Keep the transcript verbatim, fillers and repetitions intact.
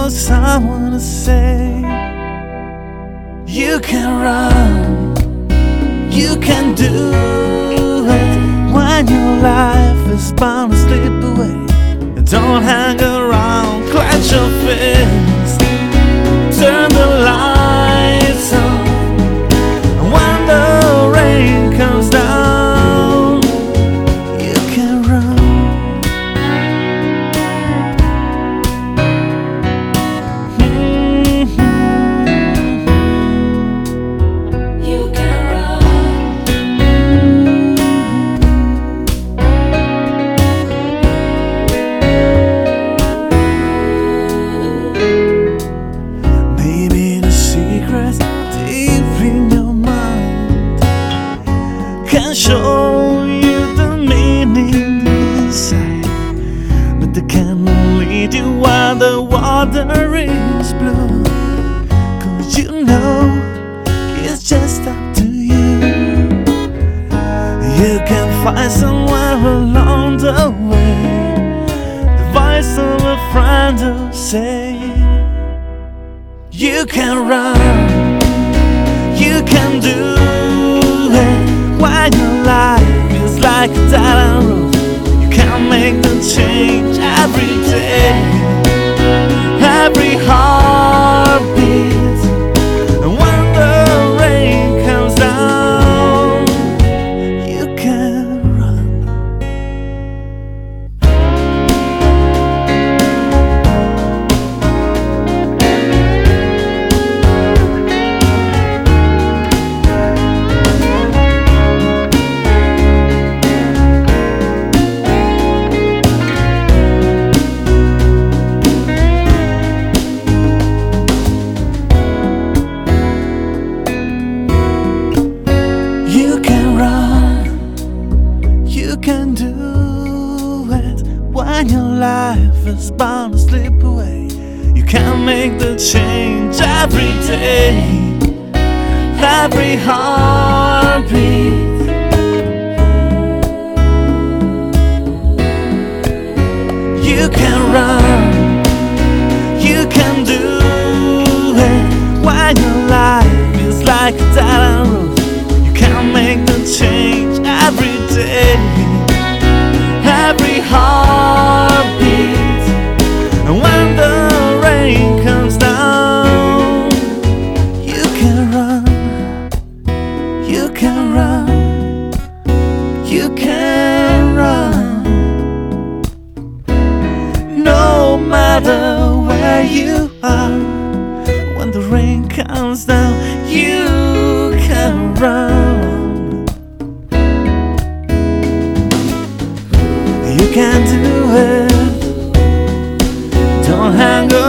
someone to say you can run, you can do it when your life is bound to slip away. Don't hang around, clench your fist, turn the lights on, and when the rain comes down, you can run. Mm-hmm. You can run. Maybe the secrets deep in your mind can show you the meaning inside, but they cannot lead you while the water is blue. Cause you know it's just up to you. You can find somewhere along the way the voice of a friend who say you can run, you can do it when your life is like a diamond road. You can make the change every day, every heartbeat. And when the rain comes down, you can run. You can run, you can do it when your life is bound to slip away. You can make the change every day, every heartbeat. You can run, you can do it when your life is like a diamond road. Make the change every day, every heartbeat. And when the rain comes down, you can run, you can run, you can run. No matter where you are, when the rain comes down, you can run. You can do it. Don't hang